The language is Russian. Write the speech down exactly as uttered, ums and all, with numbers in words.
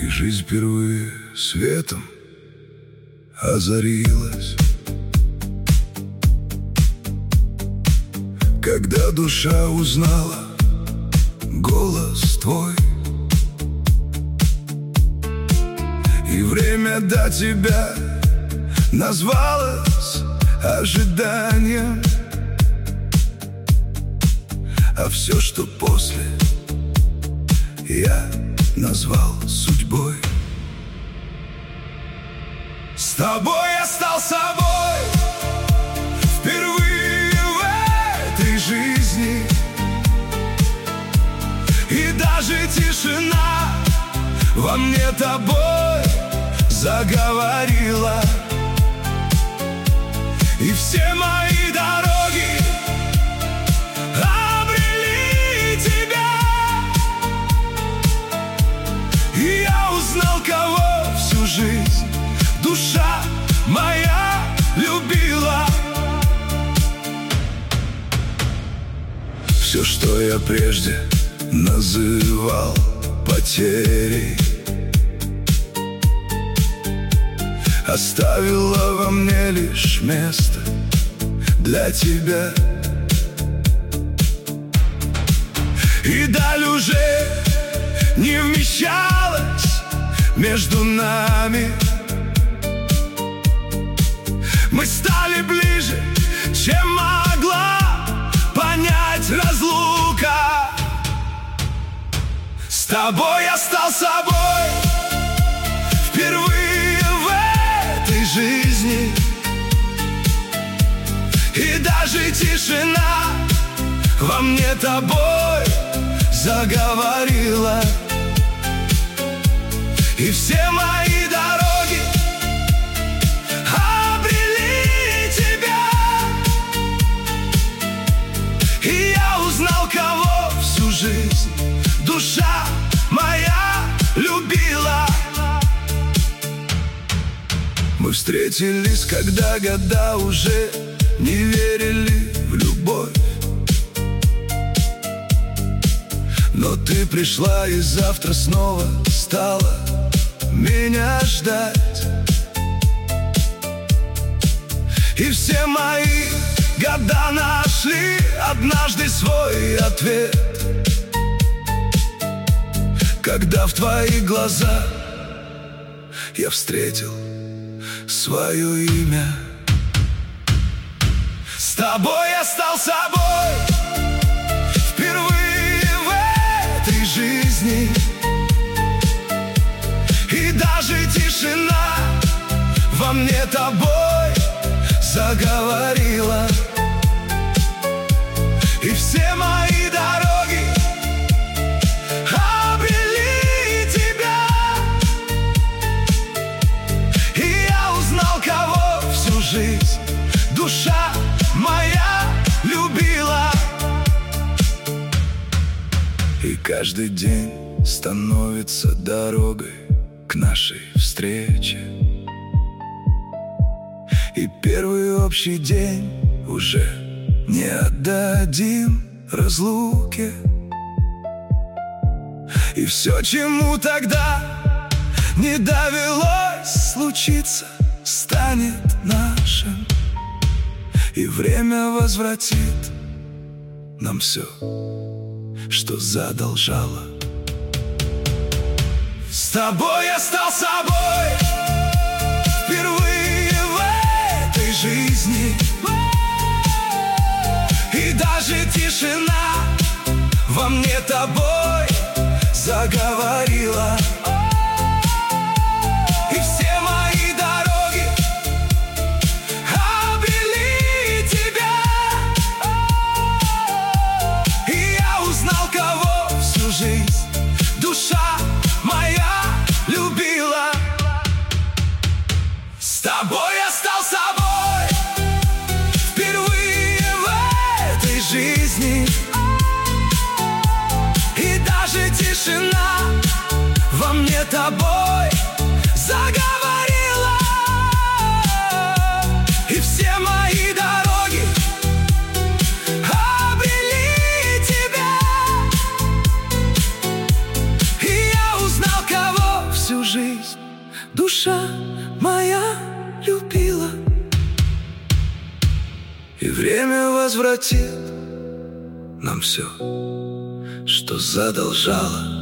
И жизнь впервые светом озарилась, когда душа узнала голос твой. И время до тебя назвалось ожиданием, а все, что после, я назвал судьбой. С тобой я стал собой впервые в этой жизни, и даже тишина во мне тобой заговорила. И все мои дороги обрели тебя, и я узнал, кого всю жизнь душа моя любила. Все, что я прежде называл потерей, оставила во мне лишь место для тебя. И даль уже не вмещалась между нами. Мы стали ближе, чем могла понять разлука. С тобой я стал собой впервые в этой жизни, и даже тишина во мне тобой заговорила. И все мои дороги обрели тебя, и я узнал, кого всю жизнь душа моя любила. Мы встретились, когда года уже не верили в любовь, но ты пришла и завтра снова стала меня ждать. И все мои года нашли однажды свой ответ, когда в твои глаза я встретил свое имя. С тобой я стал собой впервые в этой жизни, и даже тишина во мне тобой заговорила. И все мои дороги обрели тебя, и я узнал, кого всю жизнь душа моя любила. И каждый день становится дорогой к нашей встрече, и первый общий день уже не отдадим разлуке. И все, чему тогда не довелось случиться, станет нашим, и время возвратит нам все, что задолжало. С тобой я стал собой впервые в этой жизни, и даже тишина во мне тобой заговорила. И все мои дороги обрели тебя, и я узнал, кого всю жизнь душа моя любила. С тобой я стал собой впервые в этой жизни, и даже тишина во мне тобой заговорила. И все мои дороги обрели тебя, и я узнал, кого всю душа моя любила, и время возвратит нам все, что задолжало.